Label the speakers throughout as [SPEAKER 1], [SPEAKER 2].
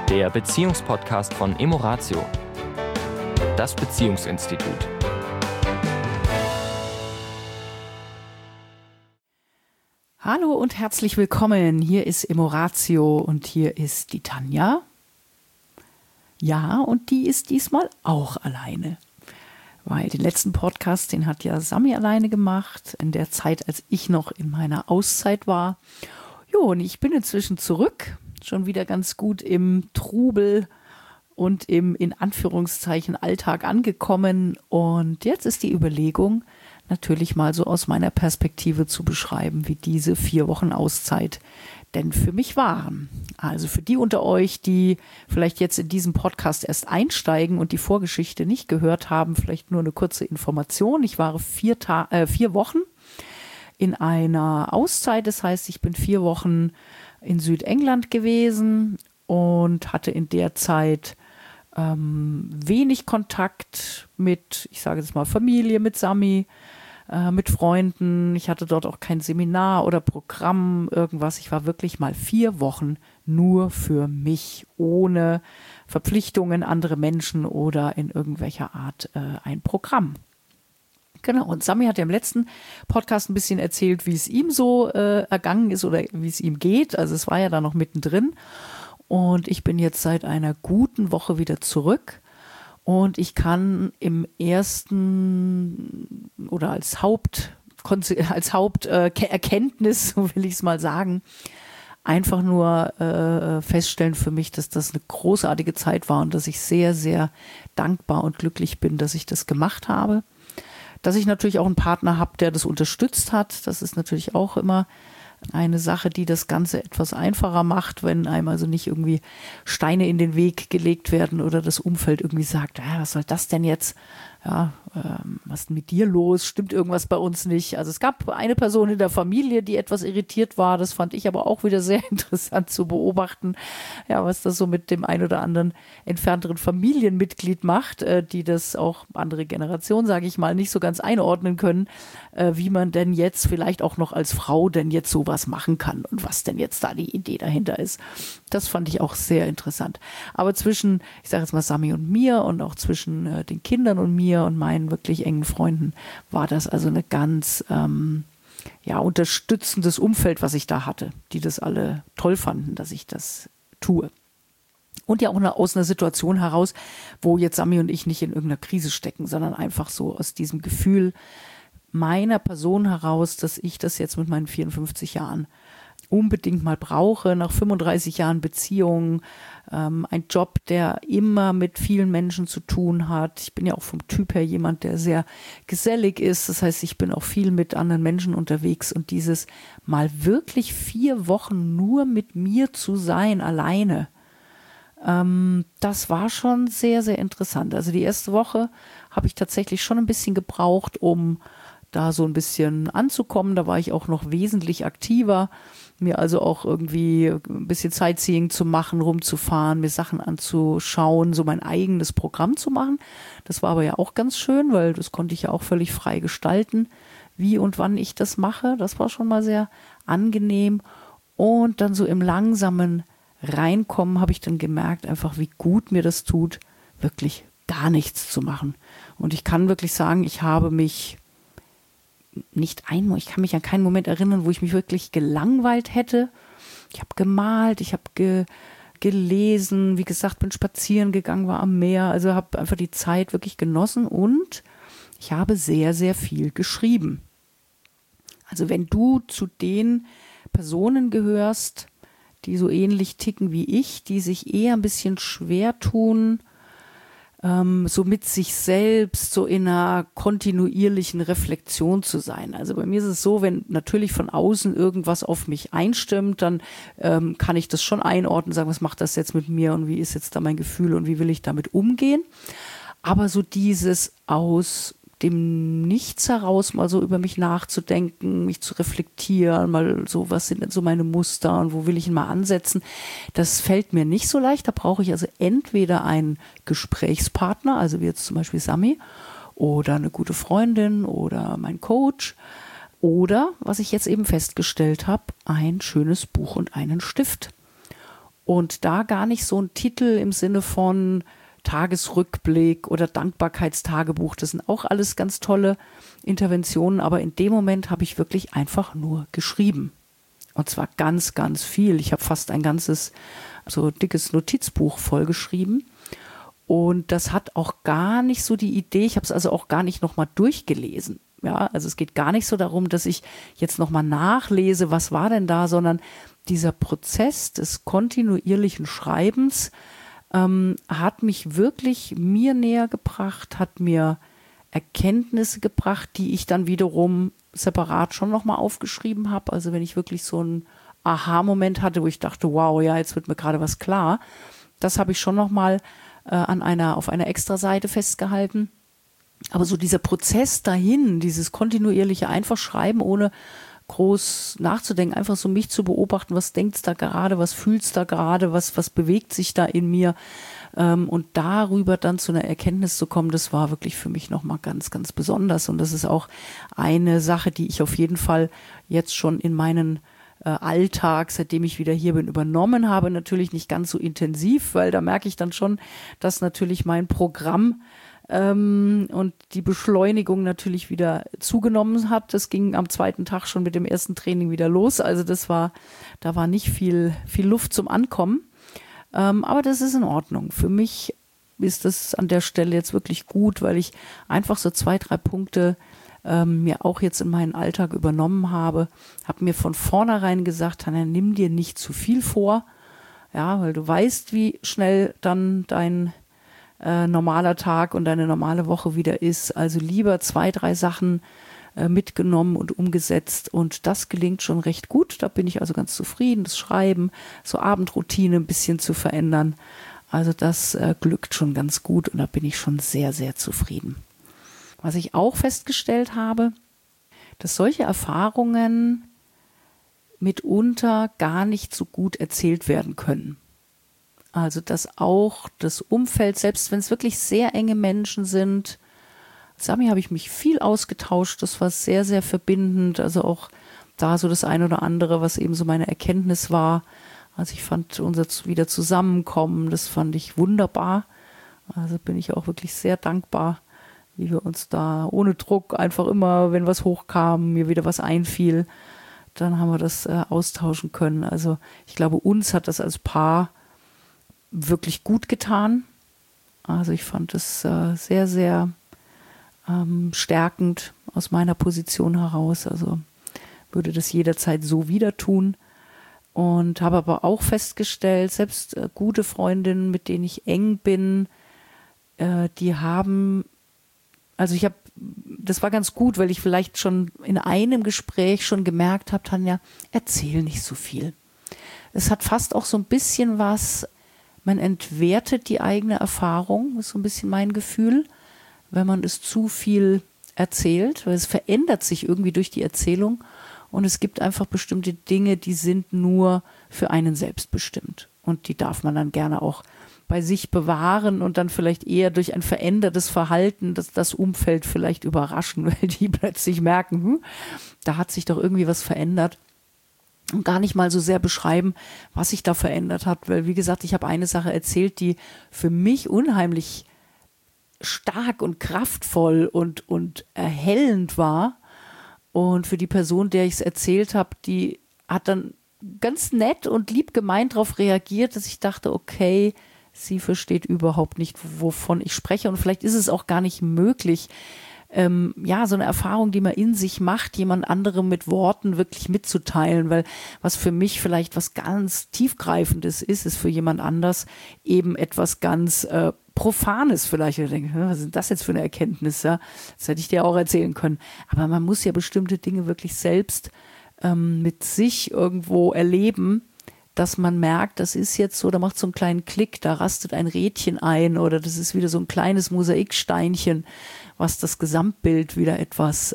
[SPEAKER 1] der Beziehungspodcast von Emoratio, das Beziehungsinstitut.
[SPEAKER 2] Hallo und herzlich willkommen. Hier ist Emoratio und hier ist die Tanja. Ja, und die ist diesmal auch alleine. Weil den letzten Podcast, den hat ja Sami alleine gemacht, in der Zeit, als ich noch in meiner Auszeit war. Jo, und ich bin inzwischen zurück, schon wieder ganz gut im Trubel und im, in Anführungszeichen, Alltag angekommen. Und jetzt ist die Überlegung, natürlich mal so aus meiner Perspektive zu beschreiben, wie diese 4 Wochen Auszeit denn für mich waren. Also für die unter euch, die vielleicht jetzt in diesem Podcast erst einsteigen und die Vorgeschichte nicht gehört haben, vielleicht nur eine kurze Information. Ich war 4 Wochen in einer Auszeit. Das heißt, ich bin 4 Wochen in Südengland gewesen und hatte in der Zeit wenig Kontakt mit, ich sage jetzt mal, Familie, mit Sami, mit Freunden. Ich hatte dort auch kein Seminar oder Programm, irgendwas. Ich war wirklich mal 4 Wochen nur für mich, ohne Verpflichtungen, andere Menschen oder in irgendwelcher Art ein Programm. Genau, und Sami hat ja im letzten Podcast ein bisschen erzählt, wie es ihm so ergangen ist oder wie es ihm geht. Also es war ja da noch mittendrin. Und ich bin jetzt seit einer guten Woche wieder zurück. Und ich kann im ersten oder als Haupterkenntnis, so will ich es mal sagen, einfach nur feststellen für mich, dass das eine großartige Zeit war und dass ich sehr, sehr dankbar und glücklich bin, dass ich das gemacht habe. Dass ich natürlich auch einen Partner habe, der das unterstützt hat. Das ist natürlich auch immer eine Sache, die das Ganze etwas einfacher macht, wenn einem also nicht irgendwie Steine in den Weg gelegt werden oder das Umfeld irgendwie sagt, was soll das denn jetzt? Ja, was ist denn mit dir los? Stimmt irgendwas bei uns nicht? Also es gab eine Person in der Familie, die etwas irritiert war. Das fand ich aber auch wieder sehr interessant zu beobachten, ja, was das so mit dem ein oder anderen entfernteren Familienmitglied macht, die das auch andere Generationen, sage ich mal, nicht so ganz einordnen können, wie man denn jetzt vielleicht auch noch als Frau denn jetzt sowas machen kann und was denn jetzt da die Idee dahinter ist. Das fand ich auch sehr interessant. Aber zwischen, ich sage jetzt mal, Sami und mir und auch zwischen den Kindern und mir und meinen wirklich engen Freunden war das also eine ganz unterstützendes Umfeld, was ich da hatte, die das alle toll fanden, dass ich das tue. Und ja auch aus einer Situation heraus, wo jetzt Sami und ich nicht in irgendeiner Krise stecken, sondern einfach so aus diesem Gefühl meiner Person heraus, dass ich das jetzt mit meinen 54 Jahren unbedingt mal brauche, nach 35 Jahren Beziehung, ein Job, der immer mit vielen Menschen zu tun hat. Ich bin ja auch vom Typ her jemand, der sehr gesellig ist. Das heißt, ich bin auch viel mit anderen Menschen unterwegs und dieses mal wirklich 4 Wochen nur mit mir zu sein, alleine, das war schon sehr, sehr interessant. Also die erste Woche habe ich tatsächlich schon ein bisschen gebraucht, um da so ein bisschen anzukommen. Da war ich auch noch wesentlich aktiver, mir also auch irgendwie ein bisschen Sightseeing zu machen, rumzufahren, mir Sachen anzuschauen, so mein eigenes Programm zu machen. Das war aber ja auch ganz schön, weil das konnte ich ja auch völlig frei gestalten, wie und wann ich das mache. Das war schon mal sehr angenehm. Und dann so im langsamen Reinkommen habe ich dann gemerkt, einfach wie gut mir das tut, wirklich gar nichts zu machen. Und ich kann wirklich sagen, ich habe mich ich kann mich an keinen Moment erinnern, wo ich mich wirklich gelangweilt hätte. Ich habe gemalt, ich habe gelesen, wie gesagt, bin spazieren gegangen, war am Meer, also habe einfach die Zeit wirklich genossen und ich habe sehr, sehr viel geschrieben. Also wenn du zu den Personen gehörst, die so ähnlich ticken wie ich, die sich eher ein bisschen schwer tun, so mit sich selbst, so in einer kontinuierlichen Reflexion zu sein. Also bei mir ist es so, wenn natürlich von außen irgendwas auf mich einstimmt, dann kann ich das schon einordnen, sagen, was macht das jetzt mit mir und wie ist jetzt da mein Gefühl und wie will ich damit umgehen. Aber so dieses aus dem Nichts heraus mal so über mich nachzudenken, mich zu reflektieren, mal so, was sind denn so meine Muster und wo will ich ihn mal ansetzen, das fällt mir nicht so leicht. Da brauche ich also entweder einen Gesprächspartner, also wie jetzt zum Beispiel Sami, oder eine gute Freundin oder mein Coach, oder, was ich jetzt eben festgestellt habe, ein schönes Buch und einen Stift. Und da gar nicht so ein Titel im Sinne von Tagesrückblick oder Dankbarkeitstagebuch. Das sind auch alles ganz tolle Interventionen, aber in dem Moment habe ich wirklich einfach nur geschrieben. Und zwar ganz, ganz viel. Ich habe fast ein ganzes, so dickes Notizbuch vollgeschrieben. Und das hat auch gar nicht so die Idee, ich habe es also auch gar nicht nochmal durchgelesen. Ja, also es geht gar nicht so darum, dass ich jetzt nochmal nachlese, was war denn da, sondern dieser Prozess des kontinuierlichen Schreibens hat mich wirklich mir näher gebracht, hat mir Erkenntnisse gebracht, die ich dann wiederum separat schon nochmal aufgeschrieben habe. Also wenn ich wirklich so einen Aha-Moment hatte, wo ich dachte, wow, ja, jetzt wird mir gerade was klar, das habe ich schon nochmal auf einer Extraseite festgehalten. Aber so dieser Prozess dahin, dieses kontinuierliche einfach schreiben, ohne groß nachzudenken, einfach so mich zu beobachten, was denkst da gerade, was fühlst da gerade, was bewegt sich da in mir, und darüber dann zu einer Erkenntnis zu kommen, das war wirklich für mich nochmal ganz, ganz besonders. Und das ist auch eine Sache, die ich auf jeden Fall jetzt schon in meinen Alltag, seitdem ich wieder hier bin, übernommen habe. Natürlich nicht ganz so intensiv, weil da merke ich dann schon, dass natürlich mein Programm und die Beschleunigung natürlich wieder zugenommen hat. Das ging am zweiten Tag schon mit dem ersten Training wieder los. Also da war nicht viel Luft zum Ankommen. Aber das ist in Ordnung. Für mich ist das an der Stelle jetzt wirklich gut, weil ich einfach so 2, 3 Punkte mir auch jetzt in meinen Alltag übernommen habe. Habe mir von vornherein gesagt, Tanja, nimm dir nicht zu viel vor. Ja, weil du weißt, wie schnell dann dein normaler Tag und deine normale Woche wieder ist. Also lieber 2, 3 Sachen mitgenommen und umgesetzt, und das gelingt schon recht gut. Da bin ich also ganz zufrieden. Das Schreiben, so Abendroutine ein bisschen zu verändern. Also das glückt schon ganz gut, und da bin ich schon sehr, sehr zufrieden. Was ich auch festgestellt habe, dass solche Erfahrungen mitunter gar nicht so gut erzählt werden können. Also dass auch das Umfeld, selbst wenn es wirklich sehr enge Menschen sind, Sami habe ich mich viel ausgetauscht, das war sehr, sehr verbindend, also auch da so das eine oder andere, was eben so meine Erkenntnis war. Also ich fand unser wieder Zusammenkommen, das fand ich wunderbar. Also bin ich auch wirklich sehr dankbar, wie wir uns da ohne Druck einfach immer, wenn was hochkam, mir wieder was einfiel, dann haben wir das austauschen können. Also ich glaube, uns hat das als Paar wirklich gut getan. Also ich fand es sehr, sehr stärkend aus meiner Position heraus. Also würde das jederzeit so wieder tun. Und habe aber auch festgestellt, selbst gute Freundinnen, mit denen ich eng bin, die haben, also das war ganz gut, weil ich vielleicht schon in einem Gespräch schon gemerkt habe, Tanja, erzähl nicht so viel. Es hat fast auch so ein bisschen was, man entwertet die eigene Erfahrung, ist so ein bisschen mein Gefühl, wenn man es zu viel erzählt, weil es verändert sich irgendwie durch die Erzählung, und es gibt einfach bestimmte Dinge, die sind nur für einen selbst bestimmt, und die darf man dann gerne auch bei sich bewahren und dann vielleicht eher durch ein verändertes Verhalten das Umfeld vielleicht überraschen, weil die plötzlich merken, da hat sich doch irgendwie was verändert. Und gar nicht mal so sehr beschreiben, was sich da verändert hat. Weil, wie gesagt, ich habe eine Sache erzählt, die für mich unheimlich stark und kraftvoll und erhellend war. Und für die Person, der ich es erzählt habe, die hat dann ganz nett und lieb gemeint darauf reagiert, dass ich dachte, okay, sie versteht überhaupt nicht, wovon ich spreche. Und vielleicht ist es auch gar nicht möglich, so eine Erfahrung, die man in sich macht, jemand anderem mit Worten wirklich mitzuteilen, weil was für mich vielleicht was ganz Tiefgreifendes ist für jemand anders eben etwas ganz Profanes vielleicht. Ich denke, was ist das jetzt für eine Erkenntnis? Ja? Das hätte ich dir auch erzählen können. Aber man muss ja bestimmte Dinge wirklich selbst mit sich irgendwo erleben, dass man merkt, das ist jetzt so, da macht so einen kleinen Klick, da rastet ein Rädchen ein, oder das ist wieder so ein kleines Mosaiksteinchen, was das Gesamtbild wieder etwas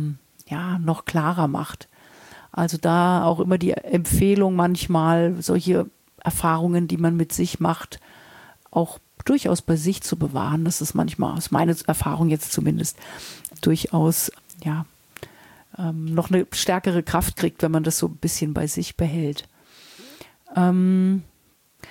[SPEAKER 2] noch klarer macht. Also da auch immer die Empfehlung manchmal, solche Erfahrungen, die man mit sich macht, auch durchaus bei sich zu bewahren. Das ist manchmal, aus meiner Erfahrung jetzt zumindest, durchaus noch eine stärkere Kraft kriegt, wenn man das so ein bisschen bei sich behält.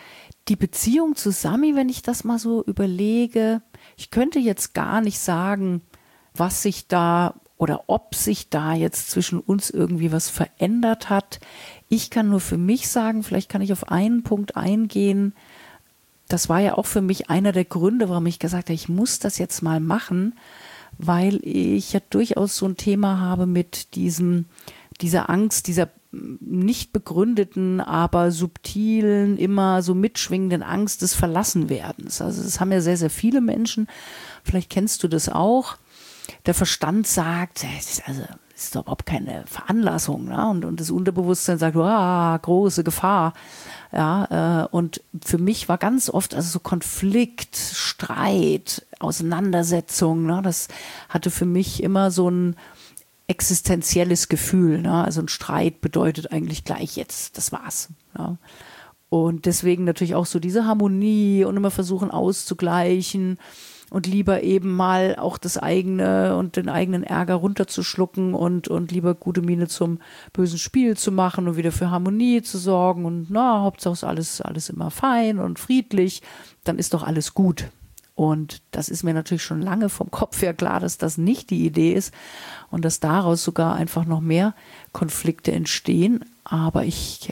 [SPEAKER 2] Die Beziehung zu Sami, wenn ich das mal so überlege, ich könnte jetzt gar nicht sagen, was sich da oder ob sich da jetzt zwischen uns irgendwie was verändert hat. Ich kann nur für mich sagen, vielleicht kann ich auf einen Punkt eingehen. Das war ja auch für mich einer der Gründe, warum ich gesagt habe, ich muss das jetzt mal machen, weil ich ja durchaus so ein Thema habe mit dieser Angst, dieser nicht begründeten, aber subtilen, immer so mitschwingenden Angst des Verlassenwerdens. Also das haben ja sehr, sehr viele Menschen. Vielleicht kennst du das auch. Der Verstand sagt, es ist doch überhaupt keine Veranlassung, ne? Und das Unterbewusstsein sagt, große Gefahr. Ja, und für mich war ganz oft also so Konflikt, Streit, Auseinandersetzung, ne? Das hatte für mich immer so ein existenzielles Gefühl, ne? Also ein Streit bedeutet eigentlich gleich jetzt, das war's. Ja? Und deswegen natürlich auch so diese Harmonie und immer versuchen auszugleichen und lieber eben mal auch das eigene und den eigenen Ärger runterzuschlucken und lieber gute Miene zum bösen Spiel zu machen und wieder für Harmonie zu sorgen und Hauptsache ist alles immer fein und friedlich, dann ist doch alles gut. Und das ist mir natürlich schon lange vom Kopf her klar, dass das nicht die Idee ist und dass daraus sogar einfach noch mehr Konflikte entstehen. Aber ich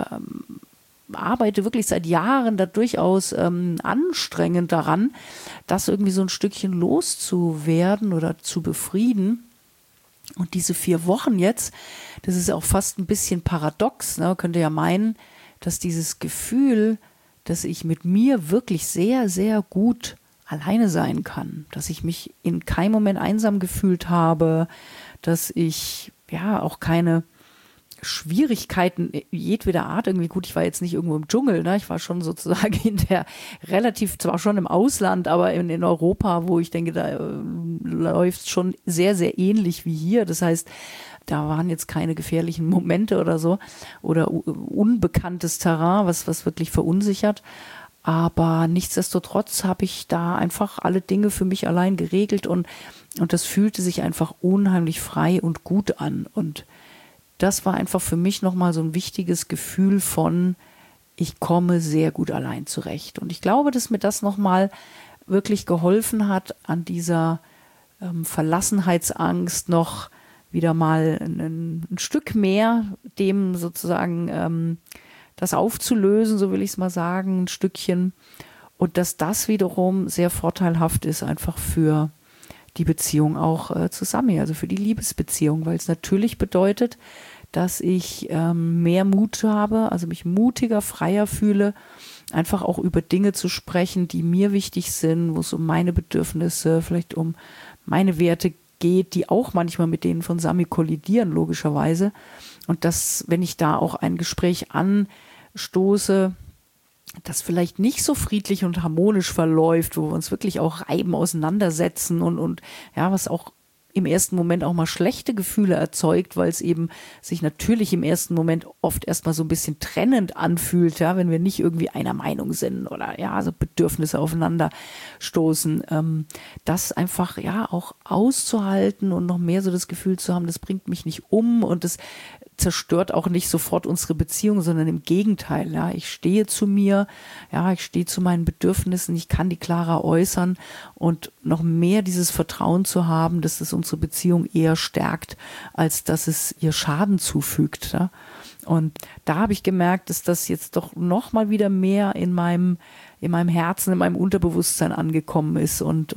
[SPEAKER 2] arbeite wirklich seit Jahren da durchaus anstrengend daran, das irgendwie so ein Stückchen loszuwerden oder zu befrieden. Und diese 4 Wochen jetzt, das ist auch fast ein bisschen paradox, ne? Man könnte ja meinen, dass dieses Gefühl, dass ich mit mir wirklich sehr, sehr gut alleine sein kann, dass ich mich in keinem Moment einsam gefühlt habe, dass ich ja auch keine Schwierigkeiten jedweder Art irgendwie, gut, ich war jetzt nicht irgendwo im Dschungel, ne? Ich war schon sozusagen zwar schon im Ausland, aber in Europa, wo ich denke, da läuft es schon sehr, sehr ähnlich wie hier. Das heißt, da waren jetzt keine gefährlichen Momente oder so oder unbekanntes Terrain, was wirklich verunsichert. Aber nichtsdestotrotz habe ich da einfach alle Dinge für mich allein geregelt und das fühlte sich einfach unheimlich frei und gut an. Und das war einfach für mich nochmal so ein wichtiges Gefühl von, ich komme sehr gut allein zurecht. Und ich glaube, dass mir das nochmal wirklich geholfen hat, an dieser Verlassenheitsangst noch wieder mal ein Stück mehr dem sozusagen das aufzulösen, so will ich es mal sagen, ein Stückchen. Und dass das wiederum sehr vorteilhaft ist, einfach für die Beziehung auch zu Sami, also für die Liebesbeziehung, weil es natürlich bedeutet, dass ich mehr Mut habe, also mich mutiger, freier fühle, einfach auch über Dinge zu sprechen, die mir wichtig sind, wo es um meine Bedürfnisse, vielleicht um meine Werte geht, die auch manchmal mit denen von Sami kollidieren, logischerweise. Und dass, wenn ich da auch ein Gespräch anstoße, das vielleicht nicht so friedlich und harmonisch verläuft, wo wir uns wirklich auch reiben, auseinandersetzen und ja, was auch im ersten Moment auch mal schlechte Gefühle erzeugt, weil es eben sich natürlich im ersten Moment oft erstmal so ein bisschen trennend anfühlt, ja, wenn wir nicht irgendwie einer Meinung sind oder ja, also Bedürfnisse aufeinander stoßen, das einfach ja auch auszuhalten und noch mehr so das Gefühl zu haben, das bringt mich nicht um und das zerstört auch nicht sofort unsere Beziehung, sondern im Gegenteil. Ja, ich stehe zu mir, ja, ich stehe zu meinen Bedürfnissen, ich kann die klarer äußern und noch mehr dieses Vertrauen zu haben, dass es unsere Beziehung eher stärkt, als dass es ihr Schaden zufügt. Ja. Und da habe ich gemerkt, dass das jetzt doch noch mal wieder mehr in meinem Herzen, in meinem Unterbewusstsein angekommen ist und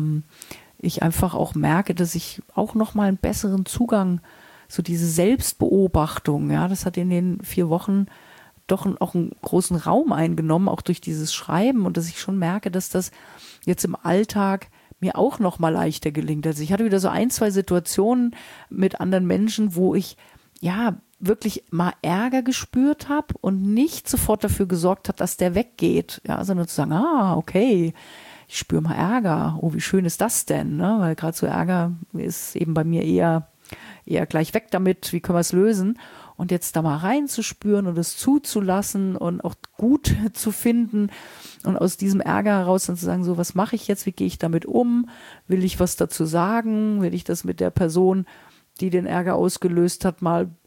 [SPEAKER 2] ich einfach auch merke, dass ich auch noch mal einen besseren Zugang, so diese Selbstbeobachtung, ja, das hat in den 4 Wochen doch auch einen großen Raum eingenommen, auch durch dieses Schreiben und dass ich schon merke, dass das jetzt im Alltag mir auch noch mal leichter gelingt. Also ich hatte wieder so 1, 2 Situationen mit anderen Menschen, wo ich ja wirklich mal Ärger gespürt habe und nicht sofort dafür gesorgt habe, dass der weggeht, ja, sondern zu sagen, okay, ich spüre mal Ärger, oh, wie schön ist das denn, ne? Weil gerade so Ärger ist eben bei mir eher gleich weg damit, wie können wir es lösen? Und jetzt da mal reinzuspüren und es zuzulassen und auch gut zu finden und aus diesem Ärger heraus dann zu sagen, so, was mache ich jetzt, wie gehe ich damit um? Will ich was dazu sagen? Will ich das mit der Person, die den Ärger ausgelöst hat, mal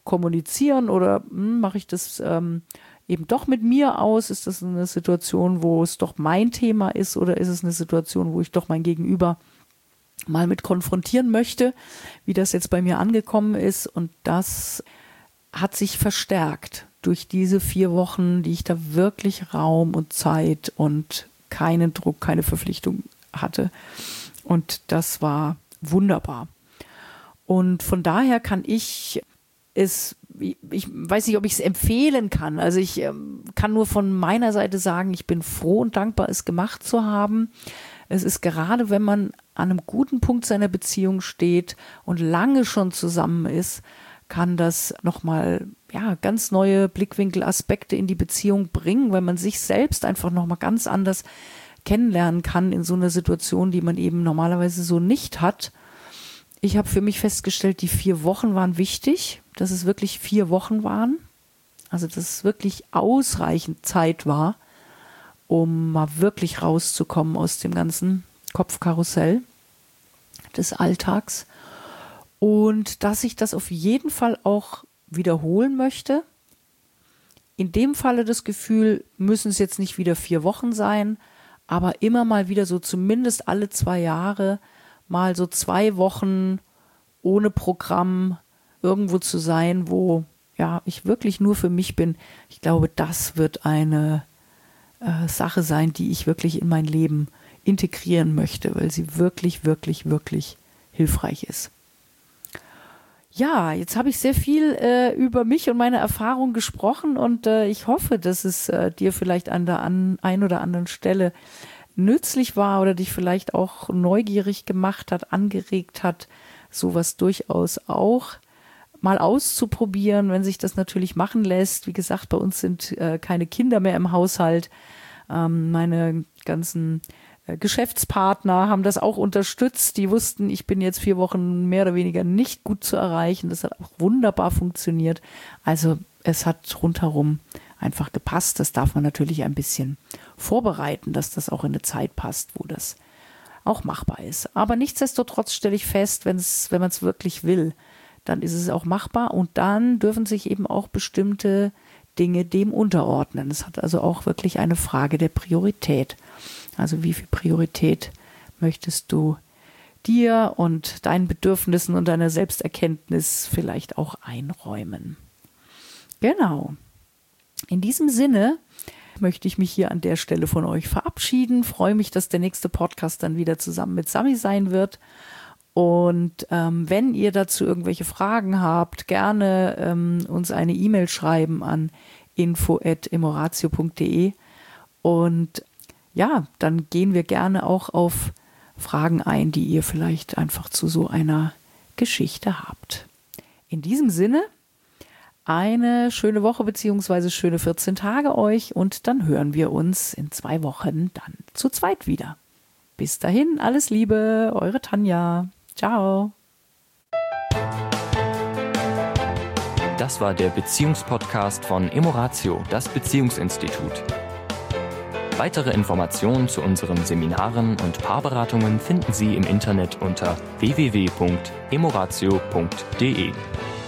[SPEAKER 2] kommunizieren oder mache ich das eben doch mit mir aus? Ist das eine Situation, wo es doch mein Thema ist oder ist es eine Situation, wo ich doch mein Gegenüber mal mit konfrontieren möchte, wie das jetzt bei mir angekommen ist? Und das hat sich verstärkt durch diese 4 Wochen, die ich da wirklich Raum und Zeit und keinen Druck, keine Verpflichtung hatte. Und das war wunderbar. Und von daher kann ich weiß nicht, ob ich es empfehlen kann. Also ich kann nur von meiner Seite sagen, ich bin froh und dankbar, es gemacht zu haben. Es ist gerade, wenn man an einem guten Punkt seiner Beziehung steht und lange schon zusammen ist, kann das nochmal ganz neue Blickwinkel, Aspekte in die Beziehung bringen, weil man sich selbst einfach nochmal ganz anders kennenlernen kann in so einer Situation, die man eben normalerweise so nicht hat. Ich habe für mich festgestellt, die 4 Wochen waren wichtig, dass es wirklich 4 Wochen waren. Also dass es wirklich ausreichend Zeit war, um mal wirklich rauszukommen aus dem ganzen Kopfkarussell des Alltags. Und dass ich das auf jeden Fall auch wiederholen möchte. In dem Falle das Gefühl, müssen es jetzt nicht wieder 4 Wochen sein, aber immer mal wieder so zumindest alle 2 Jahre mal so 2 Wochen ohne Programm irgendwo zu sein, wo ich wirklich nur für mich bin. Ich glaube, das wird eine Sache sein, die ich wirklich in mein Leben integrieren möchte, weil sie wirklich, wirklich, wirklich hilfreich ist. Ja, jetzt habe ich sehr viel über mich und meine Erfahrung gesprochen und ich hoffe, dass es dir vielleicht an der einen oder anderen Stelle nützlich war oder dich vielleicht auch neugierig gemacht hat, angeregt hat, sowas durchaus auch mal auszuprobieren, wenn sich das natürlich machen lässt. Wie gesagt, bei uns sind keine Kinder mehr im Haushalt. Meine ganzen Geschäftspartner haben das auch unterstützt. Die wussten, ich bin jetzt 4 Wochen mehr oder weniger nicht gut zu erreichen. Das hat auch wunderbar funktioniert. Also es hat rundherum einfach gepasst. Das darf man natürlich ein bisschen vorbereiten, dass das auch in eine Zeit passt, wo das auch machbar ist. Aber nichtsdestotrotz stelle ich fest, wenn man es wirklich will, dann ist es auch machbar und dann dürfen sich eben auch bestimmte Dinge dem unterordnen. Es hat also auch wirklich eine Frage der Priorität. Also wie viel Priorität möchtest du dir und deinen Bedürfnissen und deiner Selbsterkenntnis vielleicht auch einräumen? Genau. In diesem Sinne möchte ich mich hier an der Stelle von euch verabschieden. Freue mich, dass der nächste Podcast dann wieder zusammen mit Sami sein wird. Und wenn ihr dazu irgendwelche Fragen habt, gerne uns eine E-Mail schreiben an info@emoratio.de und dann gehen wir gerne auch auf Fragen ein, die ihr vielleicht einfach zu so einer Geschichte habt. In diesem Sinne, eine schöne Woche bzw. schöne 14 Tage euch und dann hören wir uns in 2 Wochen dann zu zweit wieder. Bis dahin, alles Liebe, eure Tanja. Ciao.
[SPEAKER 1] Das war der Beziehungspodcast von Emoratio, das Beziehungsinstitut. Weitere Informationen zu unseren Seminaren und Paarberatungen finden Sie im Internet unter www.emoratio.de.